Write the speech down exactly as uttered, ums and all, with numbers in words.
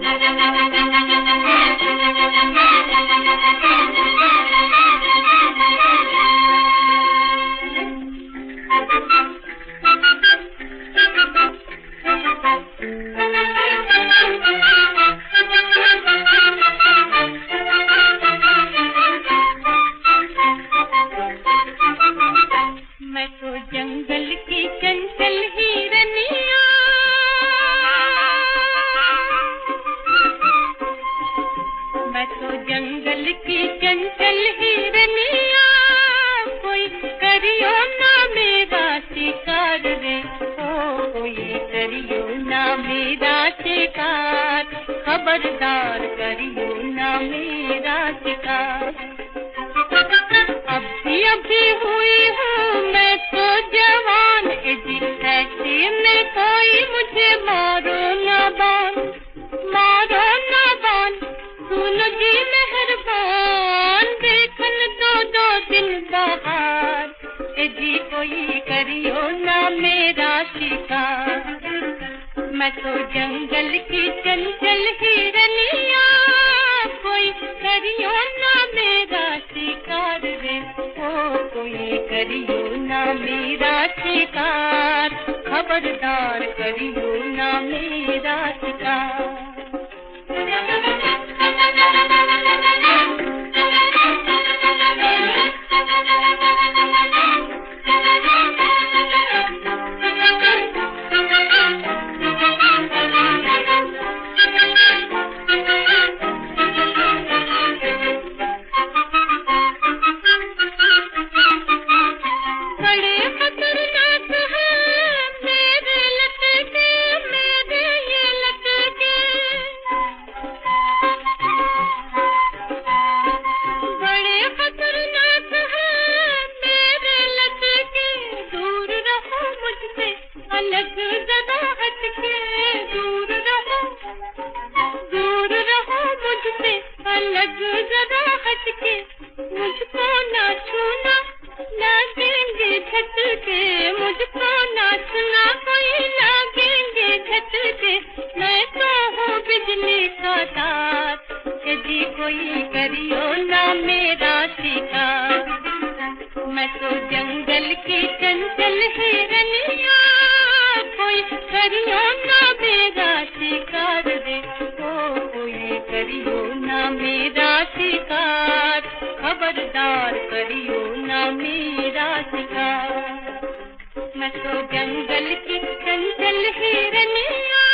मैं तो जंगल की चंचल हिरनिया, मैं तो जंगल की चंचल हिरनिया, कोई करियो ना मेरा शिकार रे, ओ कोई करियो ना मेरा शिकार, खबरदार करियो ना मेरा शिकार। अभी अभी हुई हूँ मैं तो जवान, जी ऐसे में कोई मुझे मारो ना बान, मारो ना बान, सुनो जी मेहरबान, देखन दो दो दिन बाहर, जी कोई करियो ना मेरा शिकार। मैं तो जंगल की चंचल हिरनिया, कोई करियो ना मेरा शिकार रे, ओ कोई करियो ना मेरा शिकार, खबरदार करियो ना मेरा शिकार। अलग जरा हटके दूर रहो, दूर रहो मुझसे, अलग जरा हटके, मुझको ना छूना लगेंगे झटके, मुझको ना छूना कोई लगेंगे झटके, मैं तो हूँ बिजली का तार, यदि कोई करियो ना मेरा शिकार। मैं तो जंगल की चंचल हिरनिया, कोई करियो ना मेरा शिकार रे, ओ कोई करियो ना मेरा शिकार, खबरदार करियो ना मेरा शिकार। मैं तो जंगल की चंचल हिरनिया।